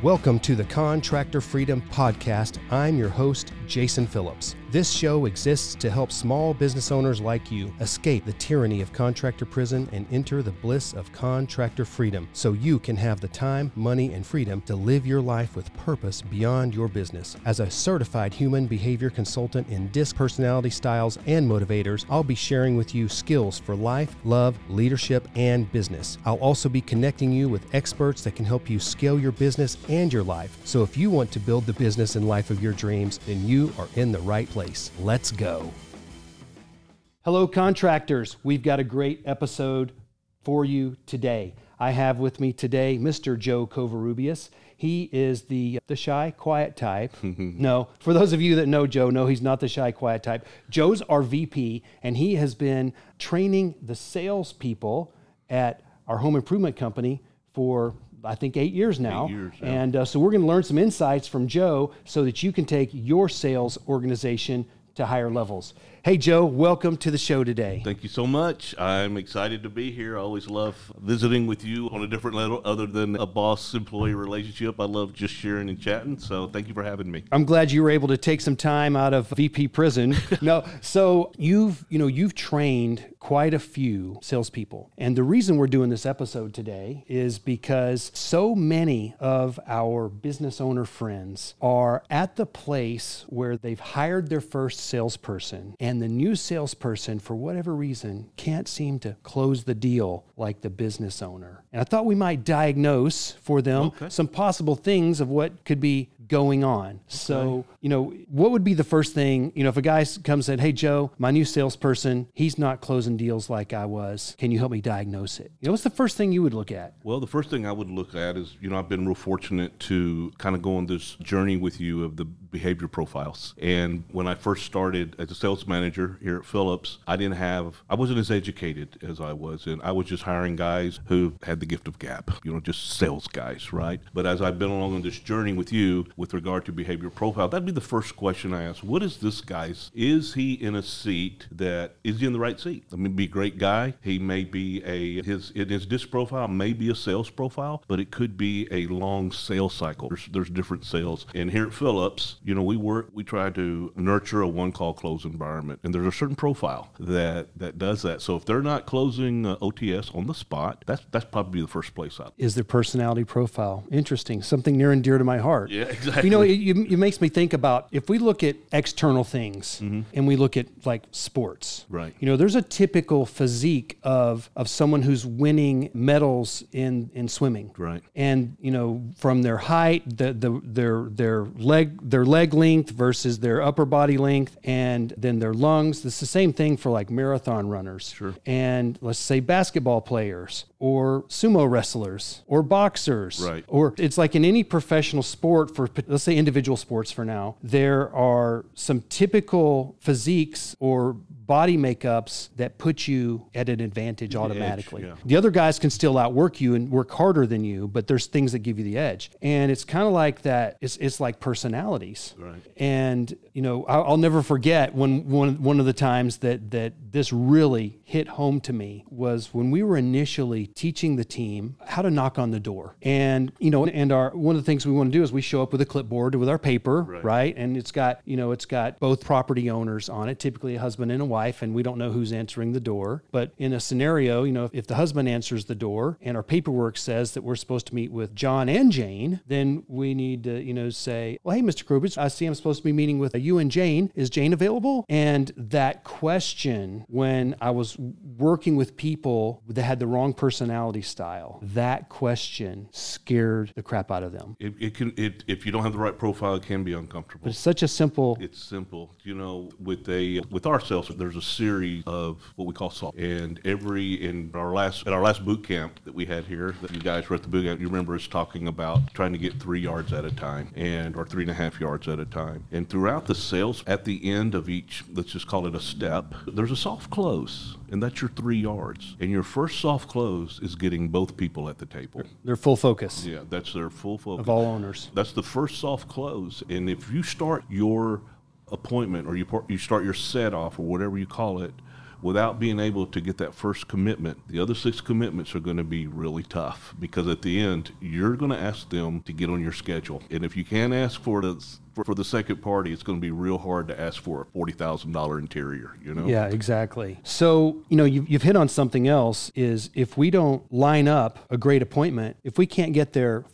Welcome to the Contractor Freedom Podcast. I'm your host, Jason Phillips. This show exists to help small business owners like you escape the tyranny of contractor prison and enter the bliss of contractor freedom so you can have the time, money, and freedom to live your life with purpose beyond your business. As a certified human behavior consultant in DISC personality styles and motivators, I'll be sharing with you skills for life, love, leadership, and business. I'll also be connecting you with experts that can help you scale your business and your life. So if you want to build the business and life of your dreams, then you are in the right place. Let's go. Hello, contractors. We've got a great episode for you today. I have with me today Mr. Joe Covarrubias. He is the shy, quiet type. No, for those of you that know Joe, no, he's not the shy, quiet type. Joe's our VP, and he has been training the salespeople at our home improvement company for I think 8 years now. 8 years, yeah. And so we're going to learn some insights from Joe so that you can take your sales organization to higher levels. Hey, Joe, welcome to the show today. Thank you so much. I'm excited to be here. I always love visiting with you on a different level other than a boss-employee relationship. I love just sharing and chatting, so thank you for having me. I'm glad you were able to take some time out of VP prison. No, so you've trained quite a few salespeople. And the reason we're doing this episode today is because so many of our business owner friends are at the place where they've hired their first salesperson, and the new salesperson, for whatever reason, can't seem to close the deal like the business owner. And I thought we might diagnose for them some possible things of what could be going on. So, what would be the first thing, if a guy comes and said, hey, Joe, my new salesperson, he's not closing deals like I was. Can you help me diagnose it? What's the first thing you would look at? Well, the first thing I would look at is, I've been real fortunate to kind of go on this journey with you of the behavior profiles. And when I first started as a sales manager here at Phillips, I wasn't as educated as I was, and I was just hiring guys who had the gift of gab, just sales guys, right? But as I've been along on this journey with you, with regard to behavior profile, that'd be the first question I ask. What is this guy's? Is he in a seat is he in the right seat? I mean, be a great guy. He may be his DISC profile may be a sales profile, but it could be a long sales cycle. There's different sales. And here at Phillips, we try to nurture a one-call close environment. And there's a certain profile that does that. So if they're not closing OTS on the spot, that's probably the first place out. Is their personality profile. Interesting. Something near and dear to my heart. Yeah, exactly. It makes me think about if we look at external things and we look at like sports, right? There's a typical physique of someone who's winning medals in swimming, right? And from their height, their leg length versus their upper body length, and then their lungs. It's the same thing for like marathon runners, sure. And let's say basketball players or sumo wrestlers or boxers, right? Or it's like in any professional sport, for let's say individual sports for now, there are some typical physiques or body makeups that put you at an advantage automatically. Edge, yeah. The other guys can still outwork you and work harder than you, but there's things that give you the edge. And it's kind of like that. It's like personalities. Right. And, I'll never forget one of the times that this really hit home to me was when we were initially teaching the team how to knock on the door. And, one of the things we want to do is we show up with a clipboard with our paper, right? And it's got both property owners on it, typically a husband and a wife, and we don't know who's answering the door. But in a scenario, if the husband answers the door and our paperwork says that we're supposed to meet with John and Jane, then we need to, say, well, hey, Mr. Krubitz, I see I'm supposed to be meeting with you and Jane. Is Jane available? And that question, when I was working with people that had the wrong personality style, that question scared the crap out of them. If you don't have the right profile, it can be uncomfortable. But it's such a simple. It's simple. With our sales, there's a series of what we call SALT. And at our last boot camp that we had here, that you guys were at the boot camp, you remember us talking about trying to get 3 yards at a time or 3.5 yards at a time. And throughout the sales, at the end of each, let's just call it a step, there's a soft close. And that's your 3 yards. And your first soft close is getting both people at the table. Their full focus. Yeah, that's their full focus. Of all owners. That's the first soft close. And if you start your appointment or you start your set off or whatever you call it without being able to get that first commitment, the other 6 commitments are going to be really tough, because at the end, you're going to ask them to get on your schedule. And if you can't ask for the second party, it's going to be real hard to ask for a $40,000 interior, you know? Yeah, exactly. So, you've hit on something else, is if we don't line up a great appointment, if we can't get their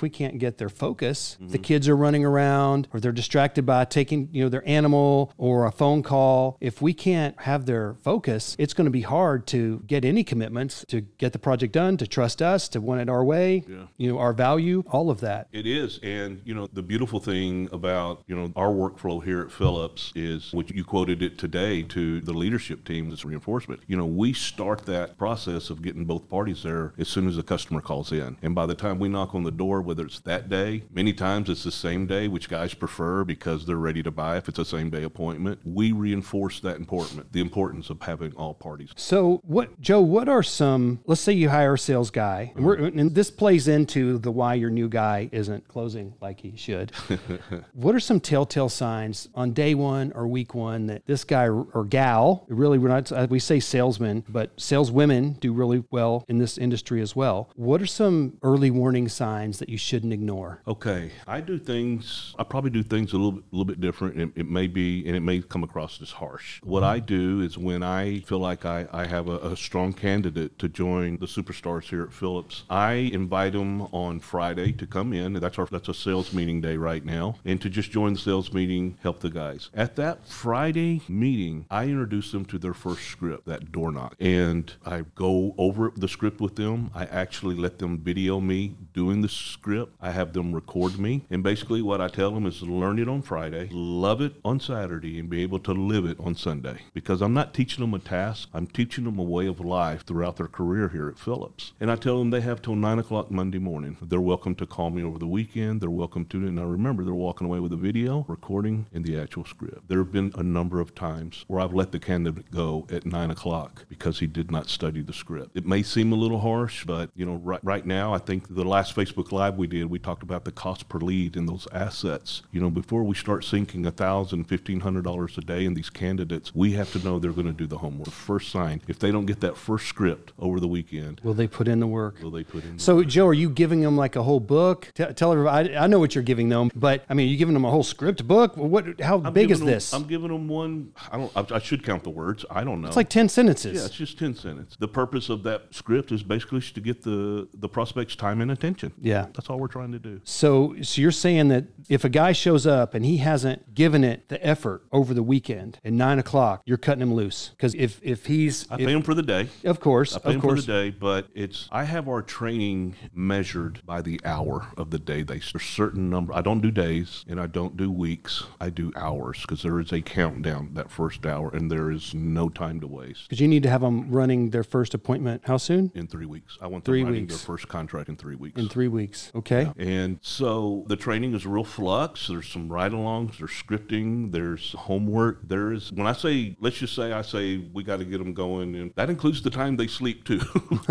focus, the kids are running around or they're distracted by taking, their animal or a phone call. If we can't have their focus, it's going to be hard to get any commitments, to get the project done, to trust us, to want it our way, our value, all of that. It is. And, the beautiful thing about, our workflow here at Phillips is, which you quoted it today to the leadership team, this reinforcement. We start that process of getting both parties there as soon as the customer calls in. And by the time we knock on the door, whether it's that day, many times it's the same day, which guys prefer because they're ready to buy if it's a same day appointment. We reinforce the importance of having all parties. So Joe, what are some, let's say you hire a sales guy, and this plays into the why your new guy isn't closing like he should. What are some telltale signs on day one or week one that this guy or gal, really, we say salesmen, but saleswomen do really well in this industry as well. What are some early warning signs that you shouldn't ignore? Okay. I probably do things a little bit different. It may come across as harsh. What I do is, when I feel like I have a strong candidate to join the superstars here at Phillips, I invite them on Friday to come in. That's a sales meeting day right now. And to just join the sales meeting, help the guys. At that Friday meeting, I introduce them to their first script, that door knock. And I go over the script with them. I actually let them video me doing the script. I have them record me. And basically what I tell them is, learn it on Friday, love it on Saturday, and be able to live it on Sunday. Because I'm not teaching them a task. I'm teaching them a way of life throughout their career here at Phillips. And I tell them they have till 9 o'clock Monday morning. They're welcome to call me over the weekend. They're welcome to, and I remember, they're walking away with a video, recording, and the actual script. There have been a number of times where I've let the candidate go at 9 o'clock because he did not study the script. It may seem a little harsh, but right now, I think the last Facebook Live we did, we talked about the cost per lead and those assets. Before we start sinking $1,000, $1,500 a day in these candidates, we have to know they're going to do the homework. The first sign, if they don't get that first script over the weekend, will they put in the work? So, Joe, are you giving them like a whole book? Tell everybody. I know what you're giving them, but are you giving them a whole script book? How big is this? I'm giving them one. I should count the words. I don't know. It's like 10 sentences. Yeah, it's just 10 sentences. The purpose of that script is basically to get the prospect's time and attention. Yeah. That's all we're trying to do. So you're saying that if a guy shows up and he hasn't given it the effort over the weekend at 9 o'clock, you're cutting him loose. Because if I pay him for the day. Of course. I pay him for the day, but I have our training measured by the hour of the day. There's a certain number. I don't do days and I don't do weeks. I do hours, because there is a countdown that first hour, and there is no time to waste. Because you need to have them running their first appointment how soon? In 3 weeks. I want them running their first contract in 3 weeks. In 3 weeks. Okay. Yeah. And so the training is a real flux. There's some ride-alongs, there's scripting, there's homework. When I say, I say we got to get them going, and that includes the time they sleep too.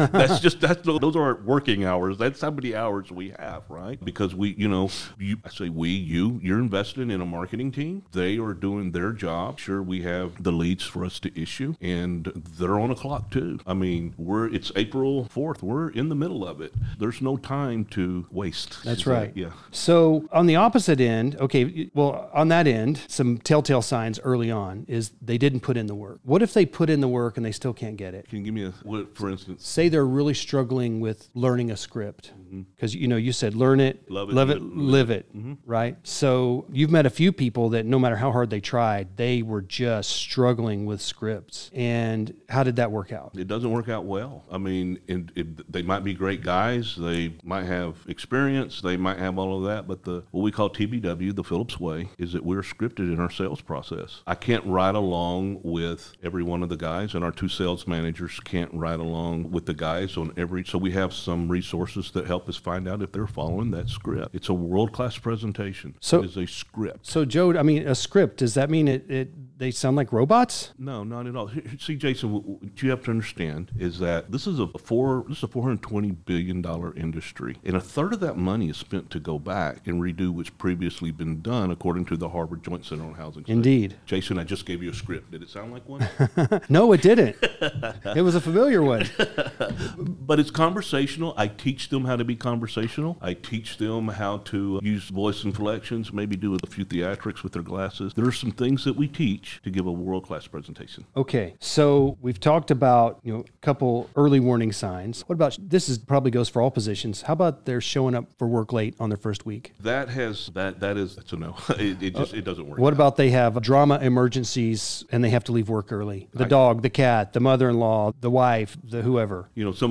Those aren't working hours. That's how many hours we have, right? Because you're invested in a marketing team. They are doing their job. Sure, we have the leads for us to issue, and they're on a clock too. It's April 4th. We're in the middle of it. There's no time to waste. That's right. Yeah. So on the opposite end, on that end, some telltale signs early on is they didn't put in the work. What if they put in the work and they still can't get it? Can you give me for instance? Say they're really struggling with learning a script. Because, you said learn it, love it, live it, right? So you've met a few people that no matter how hard they tried, they were just struggling with scripts. And how did that work out? It doesn't work out well. They might be great guys. They might have experience. They might have all of that. But what we call TBW, the Phillips way, is that we're scripted in our sales process. I can't ride along with every one of the guys, and our 2 sales managers can't ride along with the guys on so we have some resources that help us find out if they're following that script. It's a world-class presentation. So it is a script. So, Joe, I mean, a script, does that mean they sound like robots? No, not at all. See, Jason, what you have to understand is that this is a $420 billion industry, and a third of that money is spent to go back and redo what's previously been done, according to the Harvard Joint Center on Housing Studies. Indeed. Jason, I just gave you a script. Did it sound like one? No, it didn't. It was a familiar one. But it's conversational. I teach them how to be conversational. I teach them how to use voice inflections, maybe do a few theatrics with their glasses. There are some things that we teach to give a world-class presentation. Okay, so we've talked about a couple early warning signs. What about probably goes for all positions? How about they're showing up for work late on their first week? That's a no. It doesn't work. What about they have drama emergencies and they have to leave work early? The dog, the cat, the mother-in-law, the wife, the whoever.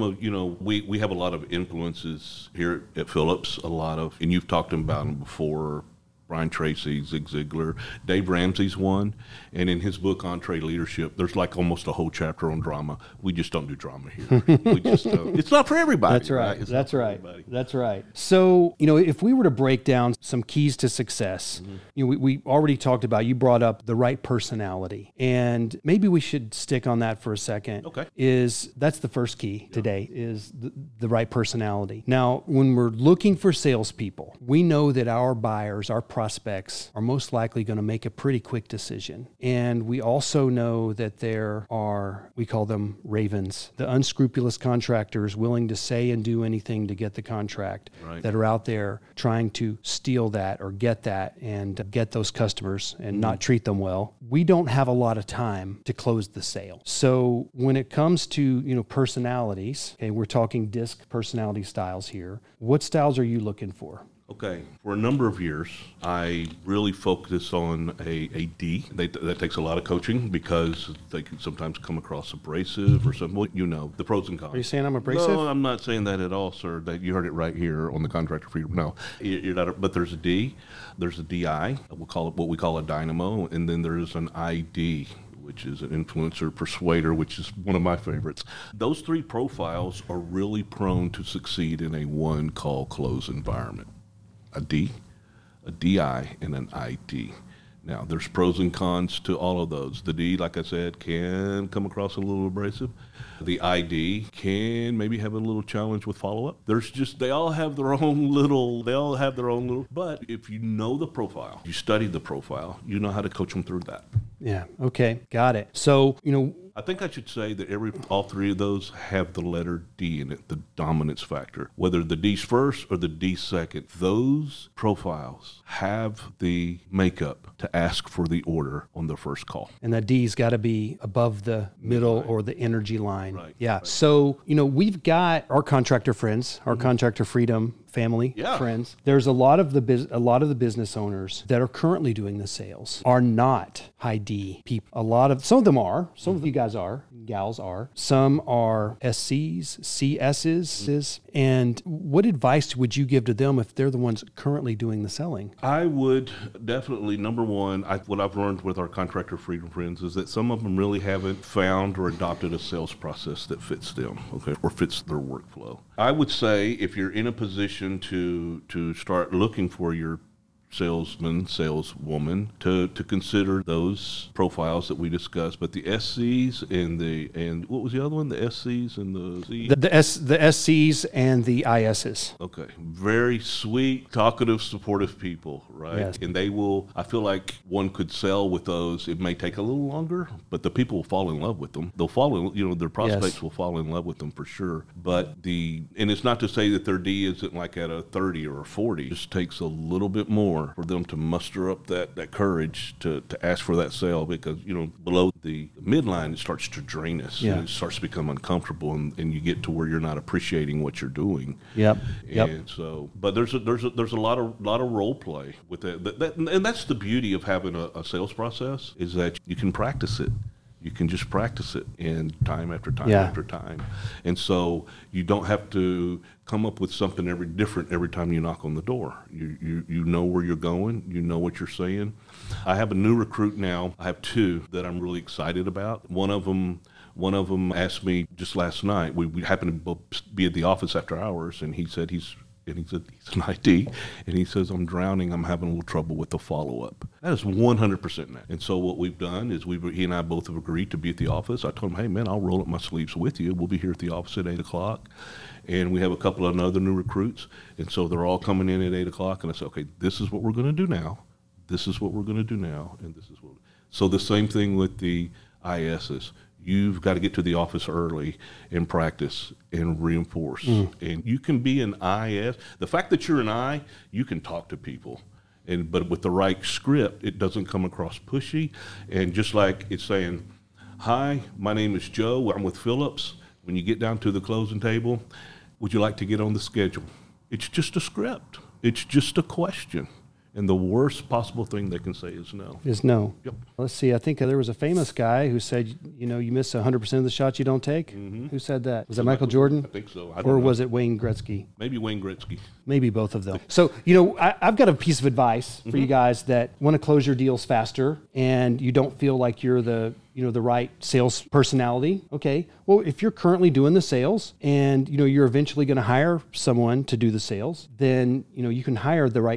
We have a lot of influences here at Phillips, and you've talked about them before. Brian Tracy, Zig Ziglar, Dave Ramsey's one, and in his book Entree Leadership, there's like almost a whole chapter on drama. We just don't do drama here. We just don't. It's not for everybody. That's right. It's That's right. That's right. So if we were to break down some keys to success, we already talked about. You brought up the right personality, and maybe we should stick on that for a second. Okay. That's the first key today is the right personality. Now, when we're looking for salespeople, we know that our buyers, our prospects are most likely going to make a pretty quick decision. And we also know that there are, we call them ravens, the unscrupulous contractors willing to say and do anything to get the contract, right, that are out there trying to steal that or get that and get those customers and not treat them well. We don't have a lot of time to close the sale. So when it comes to, personalities, okay, we're talking DISC personality styles here. What styles are you looking for? Okay. For a number of years, I really focus on a D. That takes a lot of coaching because they can sometimes come across abrasive or something. Well, the pros and cons. Are you saying I'm abrasive? No, I'm not saying that at all, sir. You heard it right here on the Contractor Freedom. No, you're not. But there's a D. There's a DI. We'll call it what we call a dynamo. And then there's an ID, which is an influencer persuader, which is one of my favorites. Those three profiles are really prone to succeed in a one-call close environment. A D, a DI, and an ID. Now, there's pros and cons to all of those. The D, like I said, can come across a little abrasive. The ID can maybe have a little challenge with follow-up. They all have their own little, but if you know the profile, you study the profile, you know how to coach them through that. Yeah, okay, got it. So, I think I should say that all three of those have the letter D in it, the dominance factor. Whether the D's first or the D's second, those profiles have the makeup to ask for the order on the first call. And that D's got to be above the middle or the energy line. Right. Yeah. Right. So, we've got our contractor friends, our Contractor Freedom family, friends. There's a lot of the business owners that are currently doing the sales are not high D people. Some of them are. Some of you guys are, gals are. Some are SCs, CSs. And what advice would you give to them if they're the ones currently doing the selling? I would definitely, number one, what I've learned with our Contractor Freedom friends is that some of them really haven't found or adopted a sales process that fits them, okay, or fits their workflow. I would say if you're in a position to start looking for your salesman, saleswoman, to consider those profiles that we discussed, but the SCs and what was the other one? The SCs and the Z? The SCs and the ISs. Okay. Very sweet, talkative, supportive people, right? Yes. And I feel like one could sell with those. It may take a little longer, but the people will fall in love with them. They'll their prospects will fall in love with them for sure. But and it's not to say that their D isn't like at a 30 or a 40. It just takes a little bit more for them to muster up that courage to ask for that sale, because below the midline it starts to drain us. Yeah. And it starts to become uncomfortable, and you get to where you're not appreciating what you're doing. Yep. And so, but there's a lot of role play with that, and that's the beauty of having a sales process, is that you can practice it. You can just practice it in time after time after time. And so you don't have to come up with something different every time you knock on the door. You know where you're going. You know what you're saying. I have a new recruit now. I have two that I'm really excited about. One of them asked me just last night. We happened to be at the office after hours, and he said he's And he's an IT, and he says, I'm drowning, I'm having a little trouble with the follow-up. That is 100% that. And so what we've done is he and I both have agreed to be at the office. I told him, hey, man, I'll roll up my sleeves with you. We'll be here at the office at 8 o'clock. And we have a couple of other new recruits. And so they're all coming in at 8 o'clock. And I said, okay, this is what we're going to do now. This is what we're going to do now. And this is what. So the same thing with the ISs. You've got to get to the office early and practice and reinforce. And you can be an IS. The fact that you're an I, you can talk to people. But with the right script, it doesn't come across pushy. And just like it's saying, hi, my name is Joe. I'm with Phillips. When you get down to the closing table, would you like to get on the schedule? It's just a script. It's just a question. And the worst possible thing they can say is no. Is no. Yep. Let's see. I think there was a famous guy who said, you miss 100% of the shots you don't take. Mm-hmm. Who said that? Was that Michael Jordan? I think so. Or was it Wayne Gretzky? Maybe Wayne Gretzky. Maybe both of them. So, I've got a piece of advice for you guys that want to close your deals faster and you don't feel like you're the right sales personality. Okay. Well, if you're currently doing the sales and, you're eventually going to hire someone to do the sales, then, you can hire the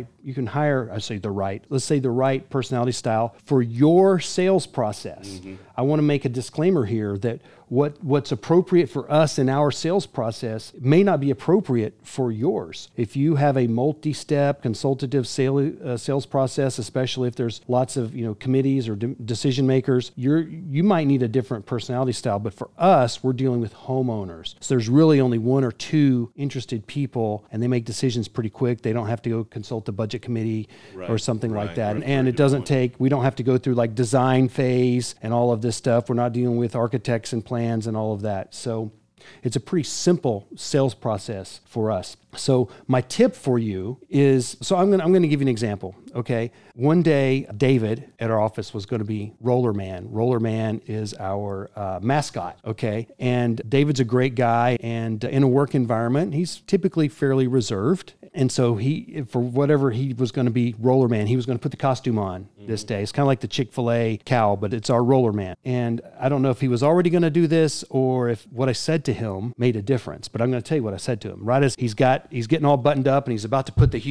right personality style for your sales process. Mm-hmm. I want to make a disclaimer here that what's appropriate for us in our sales process may not be appropriate for yours. If you have a multi-step consultative sales process, especially if there's lots of committees or decision makers, you might need a different personality style. But for us, we're dealing with homeowners. So there's really only one or two interested people, and they make decisions pretty quick. They don't have to go consult the budget committee or something like that. And it doesn't we don't have to go through like design phase and all of this stuff. We're not dealing with architects and plans and all of that. So it's a pretty simple sales process for us. So my tip for you is, I'm going to give you an example. Okay. One day, David at our office was going to be Roller Man. Roller Man is our mascot. Okay. And David's a great guy, and in a work environment, he's typically fairly reserved. And so for whatever he was going to be Roller Man, he was going to put the costume on this day. It's kind of like the Chick-fil-A cow, but it's our Roller Man. And I don't know if he was already going to do this or if what I said to him made a difference, but I'm going to tell you what I said to him. Right as he's getting all buttoned up and he's about to put the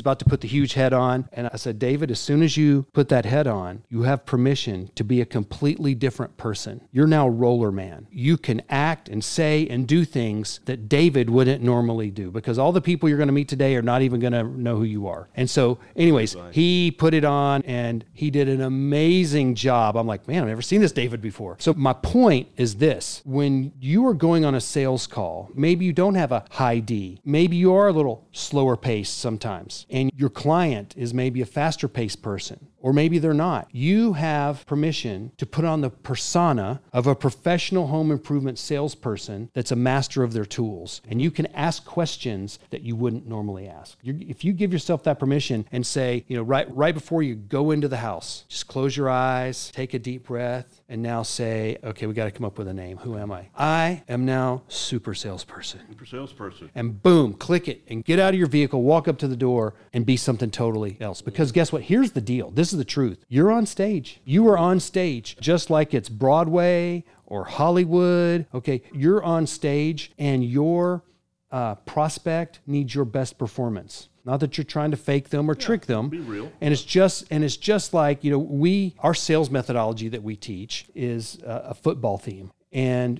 huge head on. And I said, David, as soon as you put that head on, you have permission to be a completely different person. You're now Roller Man. You can act and say and do things that David wouldn't normally do, because all the people you're going to meet today are not even going to know who you are. And so anyways, he put it on and he did an amazing job. I'm like, man, I've never seen this David before. So my point is this: when you are going on a sales call, maybe you don't have a high D. Maybe you are a little slower paced sometimes, and your client is maybe a faster paced person, or maybe they're not. You have permission to put on the persona of a professional home improvement salesperson that's a master of their tools, and you can ask questions that you wouldn't normally ask. If you give yourself that permission and say, right before you go into the house, just close your eyes, take a deep breath, and now say, okay, we got to come up with a name. Who am I? I am now super salesperson. Super salesperson. And boom, click it and get out of your vehicle, walk up to the door and be something totally else. Because guess what? Here's the deal. This is the truth. You're on stage. You are on stage, just like it's Broadway or Hollywood. Okay, you're on stage, and your prospect needs your best performance. Not that you're trying to fake them or trick them. Be real. And it's just like, our sales methodology that we teach is a football theme. And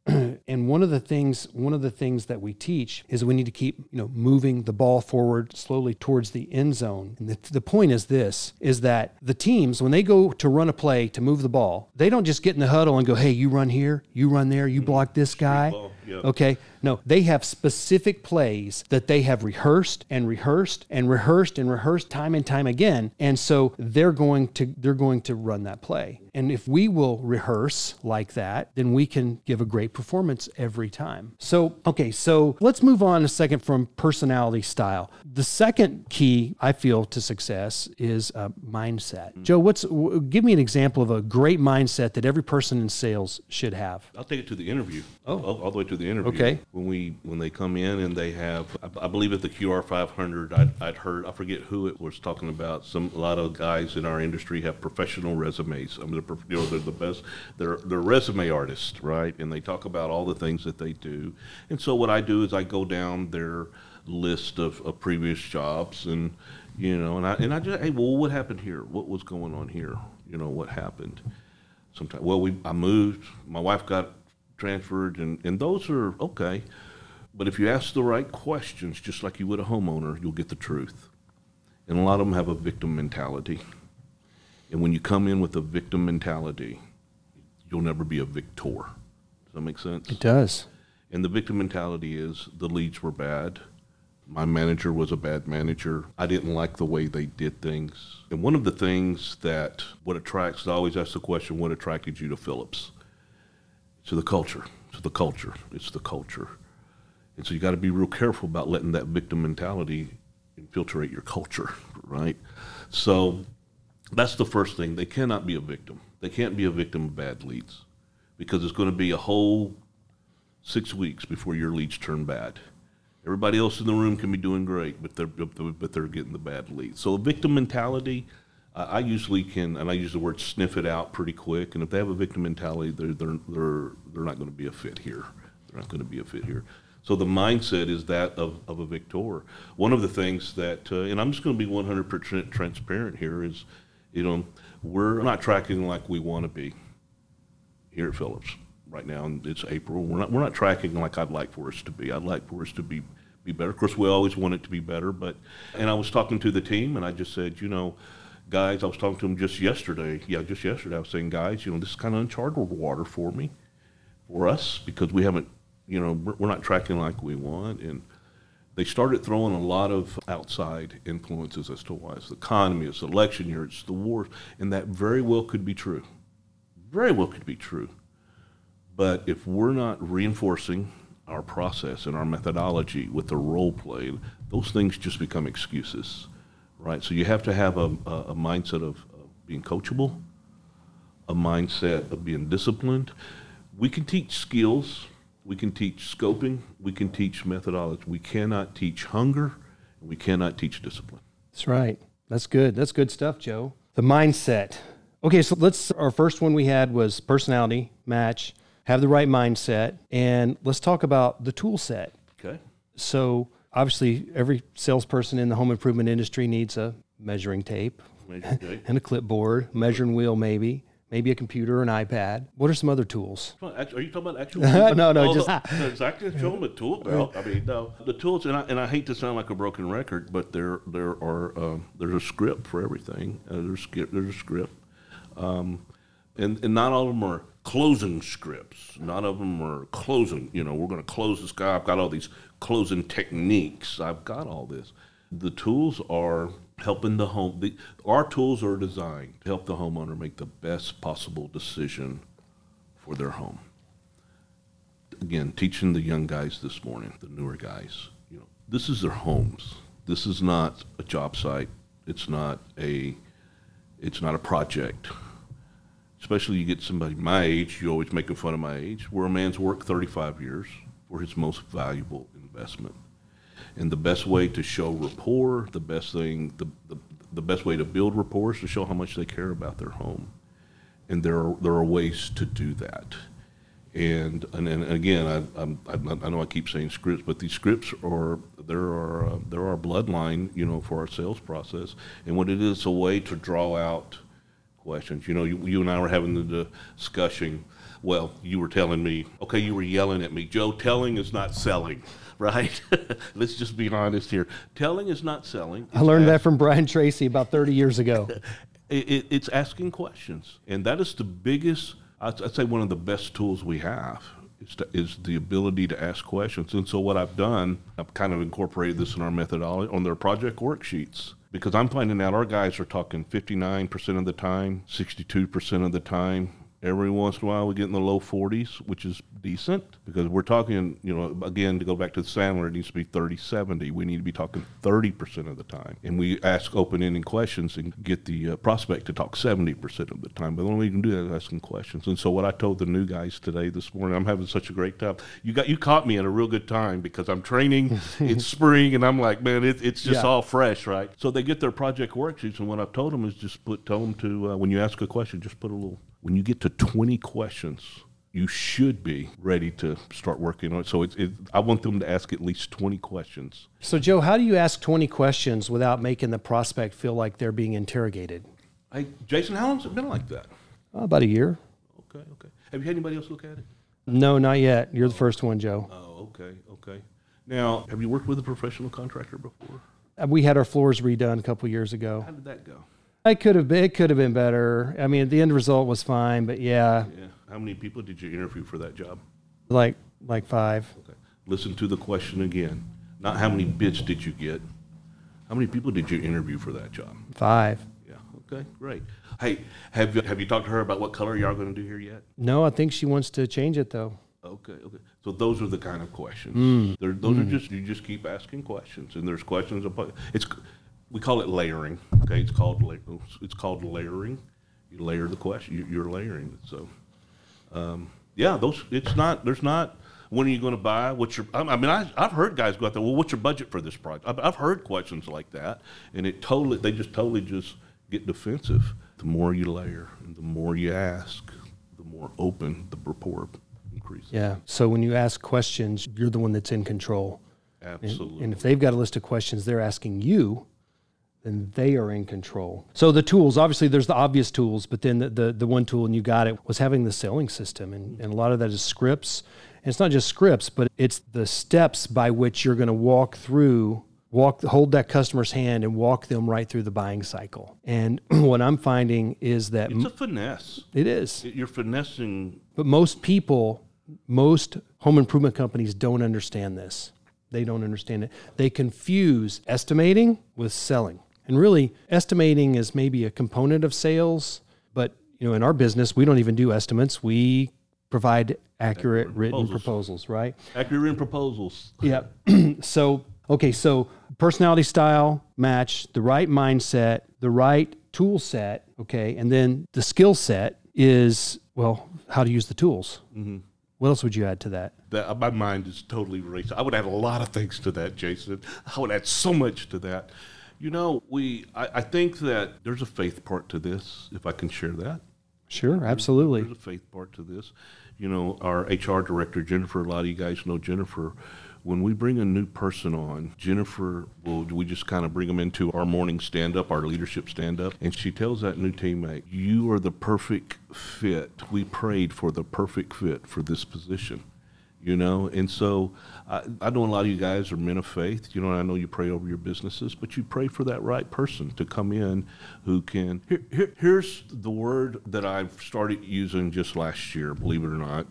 one of the things that we teach is we need to keep, moving the ball forward slowly towards the end zone. And the point is that the teams, when they go to run a play to move the ball, they don't just get in the huddle and go, hey, you run here, you run there, you block this guy. Yep. Okay. No, they have specific plays that they have rehearsed and rehearsed and rehearsed and rehearsed time and time again. And so they're going to run that play. And if we will rehearse like that, then we can give a great performance every time. So let's move on a second from personality style. The second key, I feel, to success is mindset. Mm-hmm. Joe, give me an example of a great mindset that every person in sales should have. I'll take it to the interview. All the way to the interview. Okay. When they come in and they have, I believe at the QR 500, I'd heard, I forget who it was talking about. A lot of guys in our industry have professional resumes. They're the best. They're resume artists, right? And they talk about all the things that they do. And so what I do is I go down their list of previous jobs, and and I just, hey, well, what happened here? What was going on here? What happened? Sometimes, well, I moved. My wife got transferred, and those are okay. But if you ask the right questions, just like you would a homeowner, you'll get the truth. And a lot of them have a victim mentality. And when you come in with a victim mentality, you'll never be a victor. Does that make sense? It does. And the victim mentality is the leads were bad. My manager was a bad manager. I didn't like the way they did things. And one of the things I always ask the question, what attracted you to Phillips? It's the culture. It's the culture. It's the culture. And so you got to be real careful about letting that victim mentality infiltrate your culture, right? So that's the first thing. They cannot be a victim. They can't be a victim of bad leads, because it's going to be a whole 6 weeks before your leads turn bad. Everybody else in the room can be doing great, but they're getting the bad leads. So a victim mentality, I usually can, and I use the word sniff it out pretty quick. And if they have a victim mentality, they're not going to be a fit here. They're not going to be a fit here. So the mindset is that of a victor. One of the things that, and I'm just going to be 100% transparent here, is, we're not tracking like we want to be here at Phillips right now. And it's April. We're not tracking like I'd like for us to be. I'd like for us to be better. Of course, we always want it to be better. And I was talking to the team, and I just said, guys, I was talking to them just yesterday. I was saying, guys, this is kind of uncharted water for us, because we haven't. We're not tracking like we want. And they started throwing a lot of outside influences as to why. It's the economy, it's the election year, it's the war, and that very well could be true. Very well could be true. But if we're not reinforcing our process and our methodology with the role play, those things just become excuses, right? So you have to have a mindset of being coachable, a mindset of being disciplined. We can teach skills. We can teach scoping, we can teach methodology. We cannot teach hunger, and we cannot teach discipline. That's right. That's good. That's good stuff, Joe. The mindset. Okay, so our first one we had was personality match, have the right mindset, and let's talk about the tool set. Okay. So obviously every salesperson in the home improvement industry needs a measuring tape and a clipboard, measuring wheel maybe a computer, an iPad. What are some other tools? Are you talking about actual No, just exactly. Show them a tool belt. I mean, no, the tools, and I hate to sound like a broken record, but there's a script for everything. There's a script, and not all of them are closing scripts. Not all of them are closing. We're going to close this guy. I've got all these closing techniques. I've got all this. The tools are helping the home. Our tools are designed to help the homeowner make the best possible decision for their home. Again, teaching the young guys this morning, the newer guys, this is their homes. This is not a job site. It's not a project. Especially you get somebody my age, you're always making fun of my age, where a man's worked 35 years for his most valuable investment. And the best way to show rapport, the best way to build rapport is to show how much they care about their home. And there are ways to do that. And again, I know I keep saying scripts, but these scripts are our bloodline, for our sales process. And what it is, a way to draw out questions. You and I were having the discussion. Well, you were telling me, okay, you were yelling at me, Joe, telling is not selling. Right? Let's just be honest here. Telling is not selling. I learned that from Brian Tracy about 30 years ago. It's asking questions. And that is the biggest, I'd say one of the best tools we have is the ability to ask questions. And so what I've done, I've kind of incorporated this in our methodology on their project worksheets, because I'm finding out our guys are talking 59% of the time, 62% of the time. Every once in a while we get in the low 40s, which is decent, because we're talking, again, to go back to the Sandler, it needs to be 30-70. We need to be talking 30% of the time. And we ask open-ended questions and get the prospect to talk 70% of the time. But the only way you can do that is asking questions. And so what I told the new guys today, this morning, I'm having such a great time. You caught me at a real good time, because I'm training, it's spring, and I'm like, man, it's just all fresh, right? So they get their project worksheets, and what I've told them is tell them to, when you ask a question, just put a little. When you get to 20 questions, you should be ready to start working on it. So I want them to ask at least 20 questions. So, Joe, how do you ask 20 questions without making the prospect feel like they're being interrogated? Hey, Jason, how long has it been like that? About a year. Okay. Have you had anybody else look at it? No, not yet. You're the first one, Joe. Oh, okay. Now, have you worked with a professional contractor before? We had our floors redone a couple years ago. How did that go? It could have been better. I mean, the end result was fine, but yeah. How many people did you interview for that job? Like 5. Okay. Listen to the question again. Not how many bids did you get. How many people did you interview for that job? 5. Yeah. Okay. Great. Hey, have you talked to her about what color y'all going to do here yet? No, I think she wants to change it though. Okay. So those are the kind of questions. Those are just, you just keep asking questions, and there's questions about we call it layering. Okay, it's called layering. You layer the question. You're layering it. So, there's not. When are you going to buy? I've heard guys go out there. Well, what's your budget for this project? I've heard questions like that, and they just totally get defensive. The more you layer and the more you ask, the more open the rapport increases. Yeah. So when you ask questions, you're the one that's in control. Absolutely. And if they've got a list of questions they're asking you, then they are in control. So the tools, obviously there's the obvious tools, but then the one tool, and you got it, was having the selling system. And a lot of that is scripts. And it's not just scripts, but it's the steps by which you're going to hold that customer's hand and walk them right through the buying cycle. And what I'm finding is that it's a finesse. It is. You're finessing. But most home improvement companies don't understand this. They don't understand it. They confuse estimating with selling. And really, estimating is maybe a component of sales, but in our business, we don't even do estimates. We provide accurate written proposals, right? Accurate written proposals. Yeah. So personality style match, the right mindset, the right tool set, okay? And then the skill set is, how to use the tools. Mm-hmm. What else would you add to that? My mind is totally racing. I would add a lot of things to that, Jason. I would add so much to that. I think that there's a faith part to this, if I can share that. Sure, absolutely. There's a faith part to this. Our HR director, Jennifer, a lot of you guys know Jennifer. When we bring a new person on, Jennifer we just kind of bring them into our morning stand-up, our leadership stand-up, and she tells that new teammate, you are the perfect fit. We prayed for the perfect fit for this position. And so I know a lot of you guys are men of faith, and I know you pray over your businesses, but you pray for that right person to come in who can. Here's the word that I've started using just last year, believe it or not,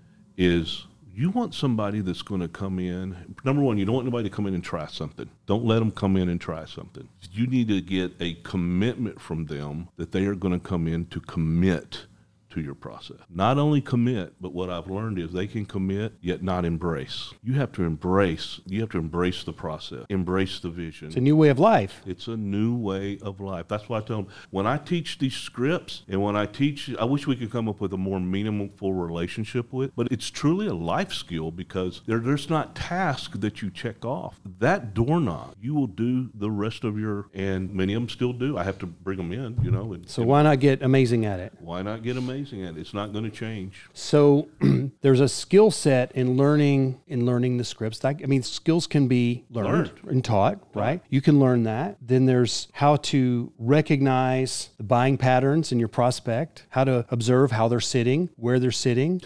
is you want somebody that's going to come in. Number one, you don't want anybody to come in and try something. Don't let them come in and try something. You need to get a commitment from them that they are going to come in to commit to your process. Not only commit, but what I've learned is they can commit yet not embrace. You have to embrace the process, embrace the vision. It's a new way of life. It's a new way of life. That's why I tell them, when I teach these scripts and when I teach, I wish we could come up with a more meaningful relationship with, but it's truly a life skill because there's not tasks that you check off. That doorknob, you will do the rest of and many of them still do. I have to bring them in, So why not get amazing at it? Why not get amazing? It's not going to change. So there's a skill set in learning the scripts. Skills can be learned and taught, right? You can learn that. Then there's how to recognize the buying patterns in your prospect, how to observe how they're sitting, where they're sitting,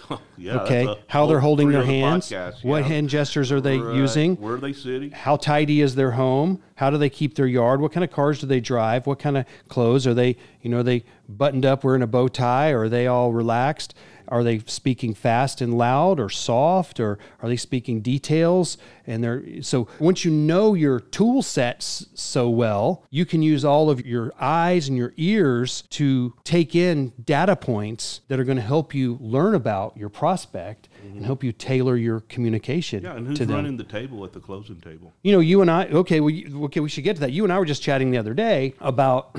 how they're holding their hands, what hand gestures are they using, where are they sitting, how tidy is their home, how do they keep their yard, what kind of cars do they drive, what kind of clothes are they, are they buttoned up wearing a bow tie, or are they all relaxed? Are they speaking fast and loud or soft, or are they speaking details? So once you know your tool sets so well, you can use all of your eyes and your ears to take in data points that are going to help you learn about your prospect and help you tailor your communication to them. Yeah, and who's running the table at the closing table? You and I, we should get to that. You and I were just chatting the other day about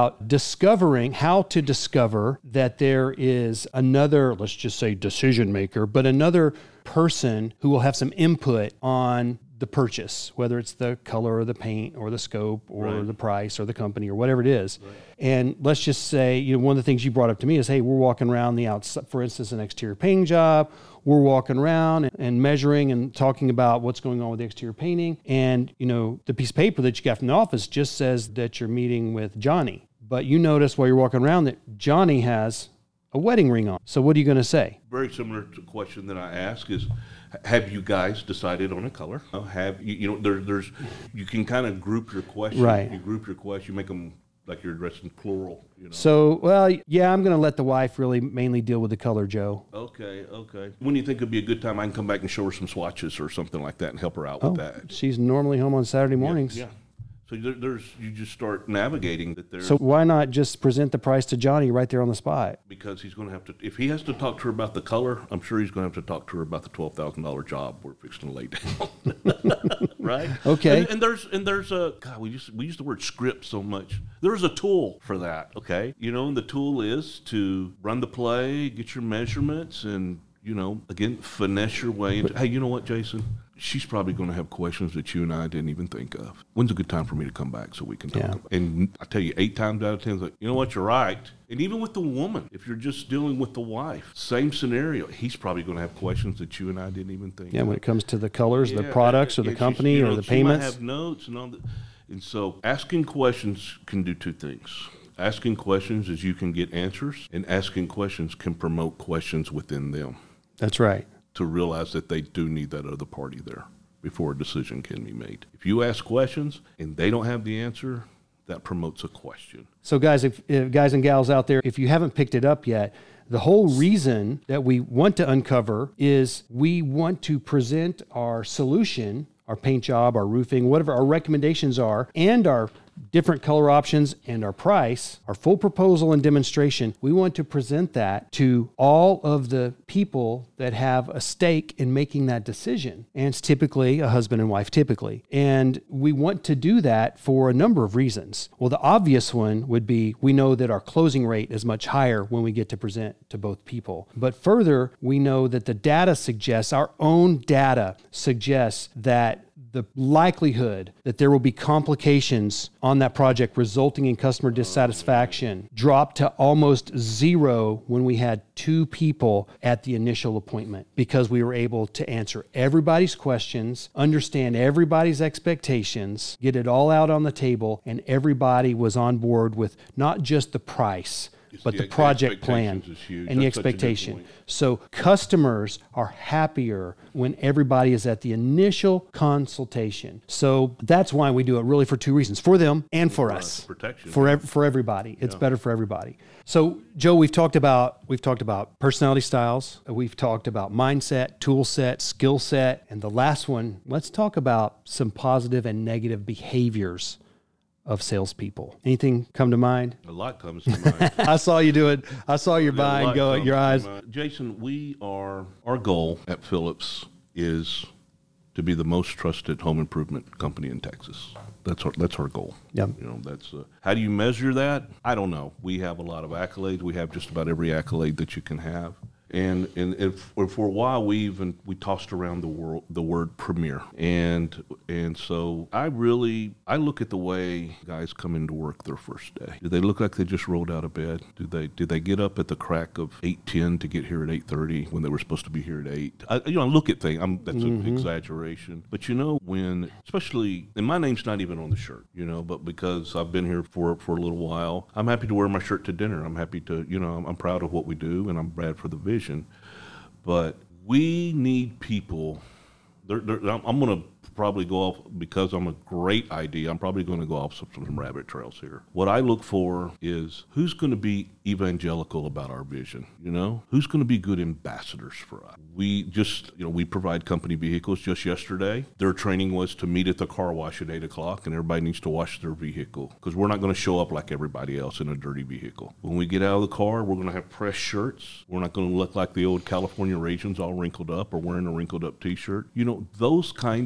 how to discover that there is another, let's just say decision maker, but another person who will have some input on the purchase, whether it's the color or the paint or the scope or Right. the price or the company or whatever it is. Right. And let's just say, one of the things you brought up to me is, hey, we're walking around the outside, for instance, an exterior painting job. We're walking around and measuring and talking about what's going on with the exterior painting. And, the piece of paper that you got from the office just says that you're meeting with Johnny. But you notice while you're walking around that Johnny has a wedding ring on. So what are you going to say? Very similar to the question that I ask is, have you guys decided on a color? Have you, there's you can kind of group your question. Right. You group your question, you make them like you're addressing plural. So, well, yeah, I'm going to let the wife really mainly deal with the color, Joe. Okay. When do you think would be a good time I can come back and show her some swatches or something like that and help her out with that? She's normally home on Saturday mornings. Yeah. So you just start navigating that there. So why not just present the price to Johnny right there on the spot? Because he's going to have to, if he has to talk to her about the color, I'm sure he's going to have to talk to her about the $12,000 job we're fixing to lay down. Right? Okay. And there's a, God, we use the word script so much. There's a tool for that. Okay. And the tool is to run the play, get your measurements, and again, finesse your way into, hey, you know what, Jason? She's probably going to have questions that you and I didn't even think of. When's a good time for me to come back so we can talk about it? And I tell you, 8 times out of 10, it's like, you know what, you're right. And even with the woman, if you're just dealing with the wife, same scenario. He's probably going to have questions that you and I didn't even think of. Yeah, when it comes to the colors, the products, or the company, or the payments. She might have notes and all that. And so asking questions can do 2 things. Asking questions is you can get answers, and asking questions can promote questions within them. That's right. To realize that they do need that other party there before a decision can be made. If you ask questions and they don't have the answer, that promotes a question. So guys, if guys and gals out there, if you haven't picked it up yet, the whole reason that we want to uncover is we want to present our solution, our paint job, our roofing, whatever our recommendations are, and our different color options and our price, our full proposal and demonstration. We want to present that to all of the people that have a stake in making that decision. And it's typically a husband and wife, typically. And we want to do that for a number of reasons. Well, the obvious one would be we know that our closing rate is much higher when we get to present to both people. But further, we know that the data suggests, our own data suggests that the likelihood that there will be complications on that project resulting in customer dissatisfaction dropped to almost 0 when we had 2 people at the initial appointment, because we were able to answer everybody's questions, understand everybody's expectations, get it all out on the table, and everybody was on board with not just the price, but the project plan and the expectation. So customers are happier when everybody is at the initial consultation. So that's why we do it, really for 2 reasons: for them and for us. Protection. For everybody. It's better for everybody. So Joe, we've talked about personality styles. We've talked about mindset, tool set, skill set, and the last one, let's talk about some positive and negative behaviors of salespeople. Anything come to mind? A lot comes to mind. I saw you do it. I saw your mind go at your eyes. Jason, our goal at Phillips is to be the most trusted home improvement company in Texas. That's our goal. Yep. That's how do you measure that? I don't know. We have a lot of accolades. We have just about every accolade that you can have. And if for a while we tossed around the word premier, and so I look at the way guys come into work their first day. Do they look like they just rolled out of bed? Do they get up at the crack of 8:10 to get here at 8:30 when they were supposed to be here at 8? I look at things. That's an exaggeration, but when, especially, and my name's not even on the shirt, but because I've been here for a little while, I'm happy to wear my shirt to dinner. I'm happy to, I'm proud of what we do, and I'm glad for the vision. But we need people. I'm going to probably go off, because I'm a great idea, I'm probably going to go off some rabbit trails here. What I look for is who's going to be evangelical about our vision, who's going to be good ambassadors for us. We just, we provide company vehicles. Just yesterday, their training was to meet at the car wash at 8 o'clock, and everybody needs to wash their vehicle, because we're not going to show up like everybody else in a dirty vehicle. When we get out of the car, we're going to have pressed shirts. We're not going to look like the old California raisins all wrinkled up or wearing a wrinkled up t-shirt. Those kind of things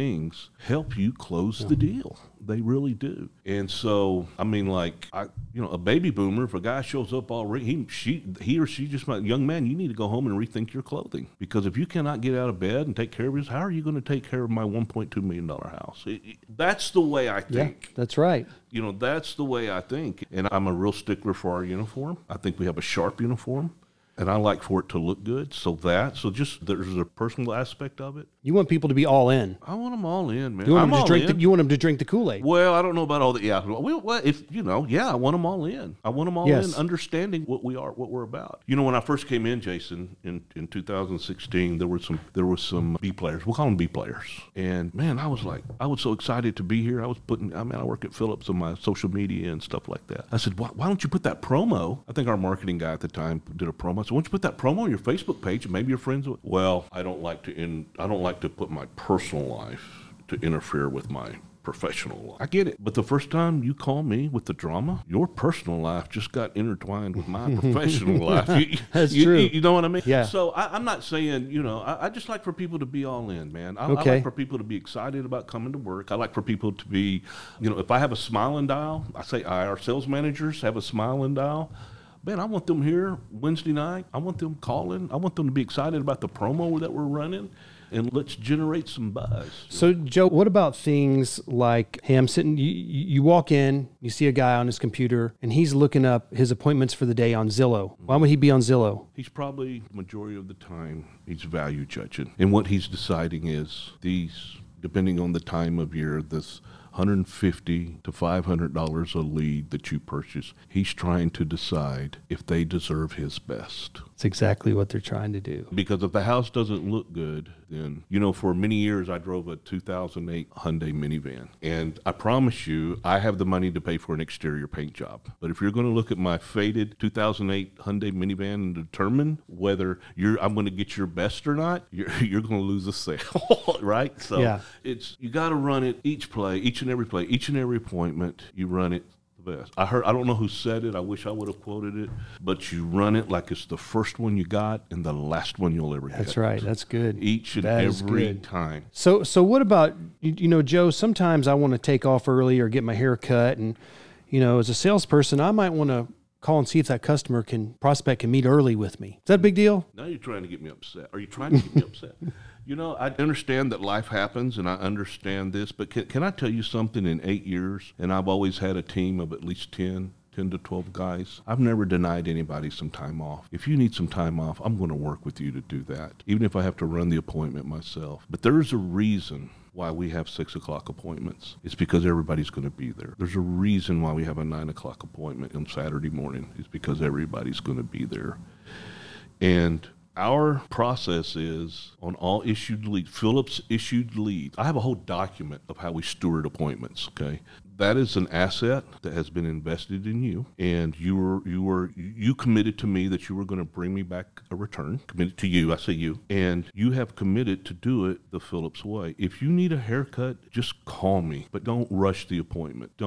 things help you close the deal. They really do. And so, I mean, like, a baby boomer, if a guy shows up already, he or she just might, young man, you need to go home and rethink your clothing. Because if you cannot get out of bed and take care of yours, how are you going to take care of my $1.2 million house? That's the way I think. Yeah, that's right. That's the way I think. And I'm a real stickler for our uniform. I think we have a sharp uniform. And I like for it to look good. So just there's a personal aspect of it. You want people to be all in. I want them all in, man. You want them to drink the Kool-Aid. Well, I don't know about all that. Yeah. Well, I want them all in. I want them all in, understanding what we're about. When I first came in, Jason, in 2016, there were some B players. We'll call them B players. And man, I was so excited to be here. I work at Phillips on my social media and stuff like that. I said, why don't you put that promo? I think our marketing guy at the time did a promo. So why don't you put that promo on your Facebook page and maybe your friends will. Well, I don't like to put my personal life to interfere with my professional life. I get it. But the first time you call me with the drama, your personal life just got intertwined with my professional life. That's true. You know what I mean? Yeah. So I'm not saying, I just like for people to be all in, man. I like for people to be excited about coming to work. I like for people to be, if I have a smiling dial, our sales managers have a smiling dial. Man, I want them here Wednesday night. I want them calling. I want them to be excited about the promo that we're running, and let's generate some buzz. So, Joe, what about things like, hey, I'm sitting, you walk in, you see a guy on his computer, and he's looking up his appointments for the day on Zillow. Why would he be on Zillow? He's probably, the majority of the time, he's value judging. And what he's deciding is depending on the time of year, this $150 to $500 a lead that you purchase, he's trying to decide if they deserve his best. That's exactly what they're trying to do. Because if the house doesn't look good, then, for many years I drove a 2008 Hyundai minivan. And I promise you, I have the money to pay for an exterior paint job. But if you're going to look at my faded 2008 Hyundai minivan and determine whether I'm going to get your best or not, you're going to lose a sale, right? So yeah. You got to run it each and every appointment, you run it the best. I don't know who said it. I wish I would have quoted it, but you run it like it's the first one you got and the last one you'll ever get. That's right. That's good. Each and every time. So what about, Joe, sometimes I want to take off early or get my hair cut. And, as a salesperson, I might want to call and see if that prospect can meet early with me. Is that a big deal? Now you're trying to get me upset. Are you trying to get me upset? I understand that life happens, and I understand this, but can I tell you something? In 8 years, and I've always had a team of at least 10 to 12 guys, I've never denied anybody some time off. If you need some time off, I'm going to work with you to do that, even if I have to run the appointment myself. But there's a reason why we have 6 o'clock appointments. It's because everybody's going to be there. There's a reason why we have a 9 o'clock appointment on Saturday morning. It's because everybody's going to be there. And our process is on all issued leads, Phillips issued leads. I have a whole document of how we steward appointments, okay? That is an asset that has been invested in you, and you committed to me that you were going to bring me back a return. Committed to you, I say you, and you have committed to do it the Phillips way. If you need a haircut, just call me, but don't rush the appointment.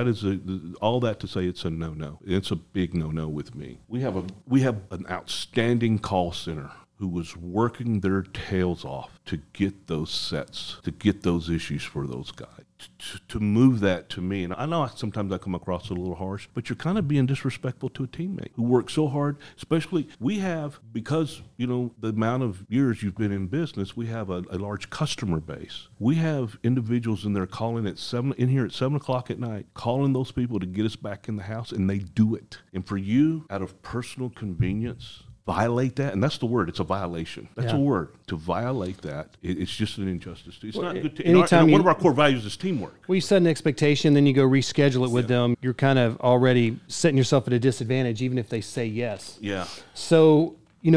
All that to say it's a no-no. It's a big no-no with me. We have an outstanding call center who was working their tails off to get those sets, to get those issues for those guys, to move that to me. And I know sometimes I come across a little harsh, but you're kind of being disrespectful to a teammate who works so hard. Especially because the amount of years you've been in business, we have a large customer base. We have individuals in there calling in here at 7 o'clock at night, calling those people to get us back in the house, and they do it. And for you, out of personal convenience, violate that, and that's the word. It's a violation. That's a word. To violate that, it's just an injustice. It's not good. One of our core values is teamwork. Well, you set an expectation, then you go reschedule it with them. You're kind of already setting yourself at a disadvantage, even if they say yes. Yeah. So,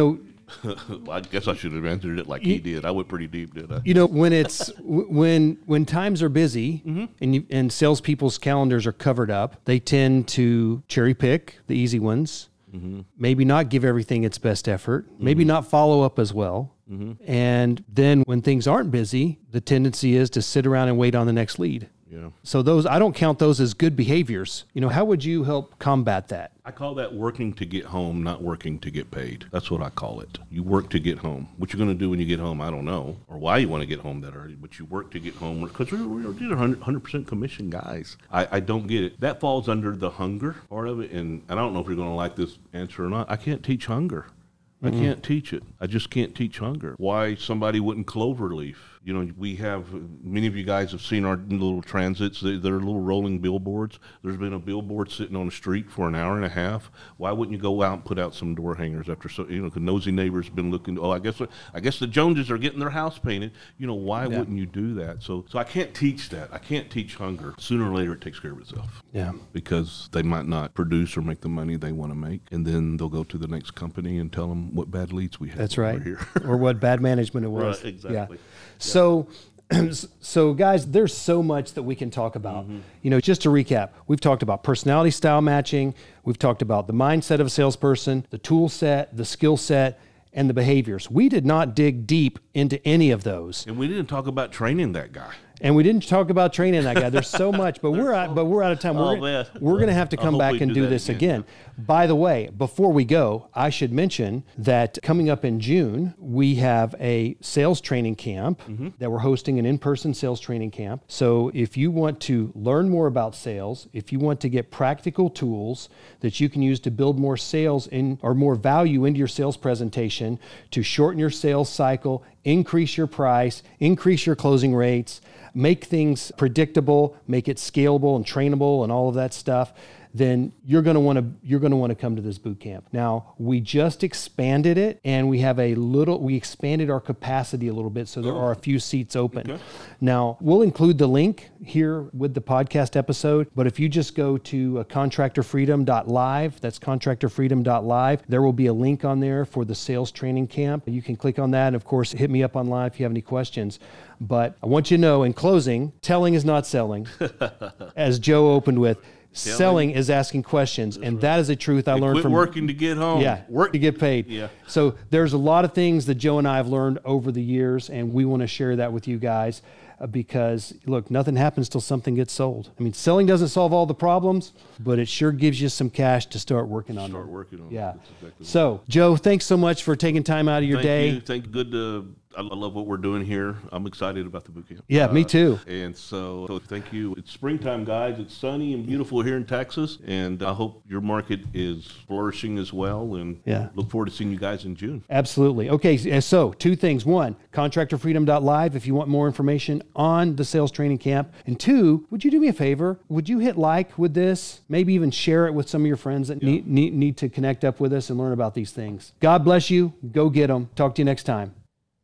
I guess I should have answered it like he did. I went pretty deep, didn't I? When it's when times are busy and salespeople's calendars are covered up, they tend to cherry pick the easy ones. Mm-hmm. Maybe not give everything its best effort, maybe not follow up as well. Mm-hmm. And then when things aren't busy, the tendency is to sit around and wait on the next lead. Yeah. So those, I don't count those as good behaviors. How would you help combat that? I call that working to get home, not working to get paid. That's what I call it. You work to get home. What you're going to do when you get home, I don't know, or why you want to get home that early, but you work to get home because we're 100% commission guys. I don't get it. That falls under the hunger part of it, and I don't know if you're going to like this answer or not. I can't teach hunger. I can't teach it. I just can't teach hunger. Why somebody wouldn't cloverleaf? We have, many of you guys have seen our little transits. They're little rolling billboards. There's been a billboard sitting on the street for an hour and a half. Why wouldn't you go out and put out some door hangers after, because nosy neighbors been looking, I guess the Joneses are getting their house painted. Why wouldn't you do that? So I can't teach that. I can't teach hunger. Sooner or later, it takes care of itself. Yeah. Because they might not produce or make the money they want to make. And then they'll go to the next company and tell them what bad leads we had. That's right. Here. Or what bad management it was. Right, exactly. Yeah. So guys, there's so much that we can talk about. Just to recap, we've talked about personality style matching. We've talked about the mindset of a salesperson, the tool set, the skill set, and the behaviors. We did not dig deep into any of those. And we didn't talk about training that guy. And we didn't talk about training that guy. There's so much, but we're out of time. We're going to have to come back and do this again. By the way, before we go, I should mention that coming up in June, we have a sales training camp that we're hosting, an in-person sales training camp. So if you want to learn more about sales, if you want to get practical tools that you can use to build more sales or more value into your sales presentation, to shorten your sales cycle, increase your price, increase your closing rates, make things predictable, make it scalable and trainable and all of that stuff, then you're going to want to come to this boot camp. Now, we just expanded it, and we expanded our capacity a little bit, so there are a few seats open. Okay. Now, we'll include the link here with the podcast episode, but if you just go to contractorfreedom.live, that's contractorfreedom.live, there will be a link on there for the sales training camp. You can click on that, and of course, hit me up online if you have any questions. But I want you to know, in closing, telling is not selling, as Joe opened with. Selling is asking questions, and that is a truth I learned from working to get home. Yeah, work to get paid. Yeah. So there's a lot of things that Joe and I have learned over the years, and we want to share that with you guys because, look, nothing happens till something gets sold. I mean, selling doesn't solve all the problems, but it sure gives you some cash to start working on. Yeah. Exactly so, Joe, thanks so much for taking time out of your day. Thank you. I love what we're doing here. I'm excited about the boot camp. Yeah, me too. And so thank you. It's springtime, guys. It's sunny and beautiful here in Texas, and I hope your market is flourishing as well, and look forward to seeing you guys in June. Absolutely. Okay, so two things. One, contractorfreedom.live if you want more information on the sales training camp. And two, would you do me a favor? Would you hit like with this? Maybe even share it with some of your friends that need to connect up with us and learn about these things. God bless you. Go get them. Talk to you next time.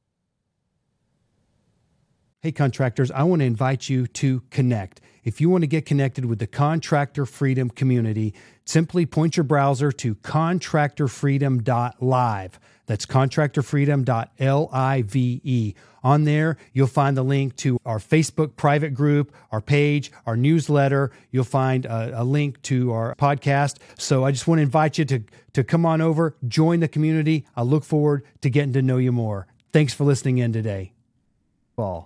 Hey, contractors, I want to invite you to connect. If you want to get connected with the Contractor Freedom community, simply point your browser to contractorfreedom.live. That's contractorfreedom.live. On there, you'll find the link to our Facebook private group, our page, our newsletter. You'll find a link to our podcast. So I just want to invite you to come on over, join the community. I look forward to getting to know you more. Thanks for listening in today. Ball.